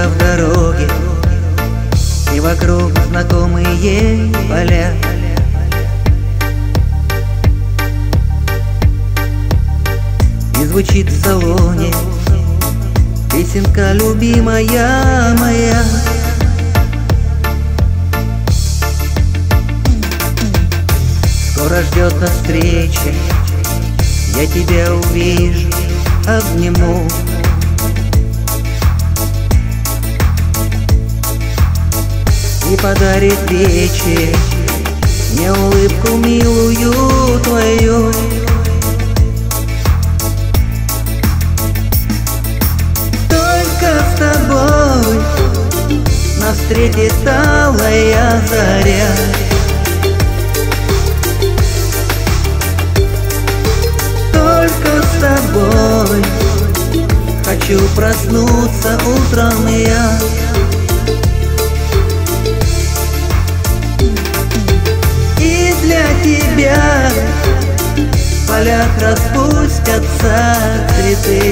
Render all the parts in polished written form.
только в дороге, и вокруг знакомые поля. И звучит в салоне песенка любимая моя. Скоро ждет нас встреча, я тебя увижу, обниму. И подарит вечер мне улыбку милую твою. Только с тобой навстречу талая заря. Только с тобой хочу проснуться утром я. Для тебя в полях распустятся цветы,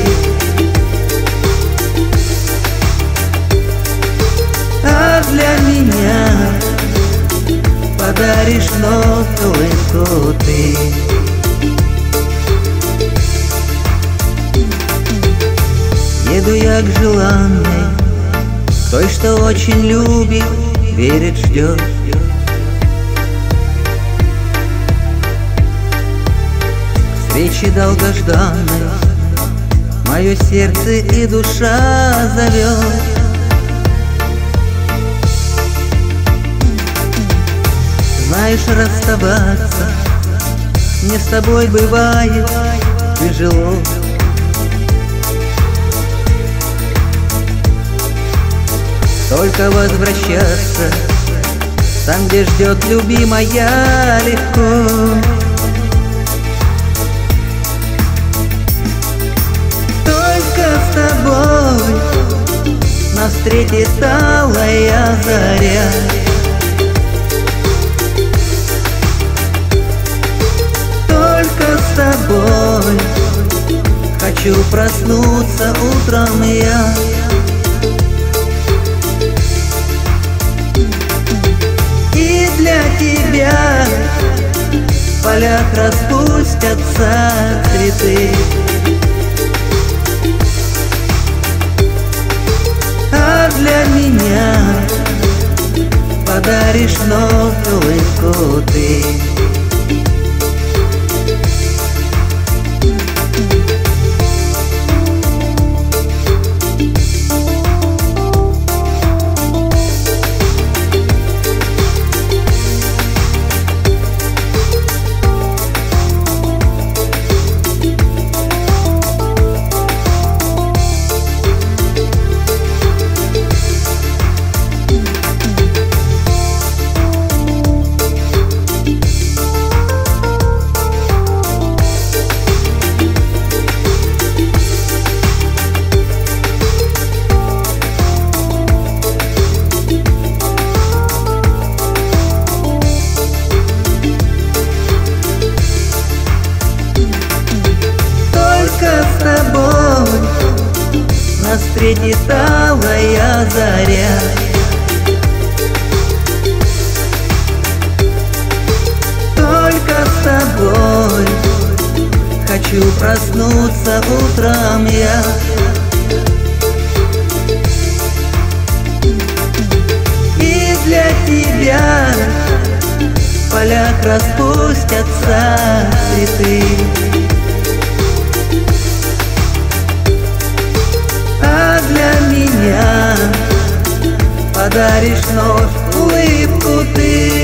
а для меня подаришь вновь улыбку ты. Еду я к желанной, той, что очень любит, верит, ждет. Встречи долгожданной мое сердце и душа зовет. Знаешь, расставаться мне с тобой бывает тяжело. Только возвращаться там, где ждет любимая, легко. С тобой навстречу талая заря. Только с тобой хочу проснуться утром я. И для тебя в полях распустятся цветы, а для меня подаришь вновь улыбку ты. С тобой навстречу талая заря. Только с тобой хочу проснуться утром я. И для тебя в полях распустятся цветы, для меня подаришь вновь улыбку ты.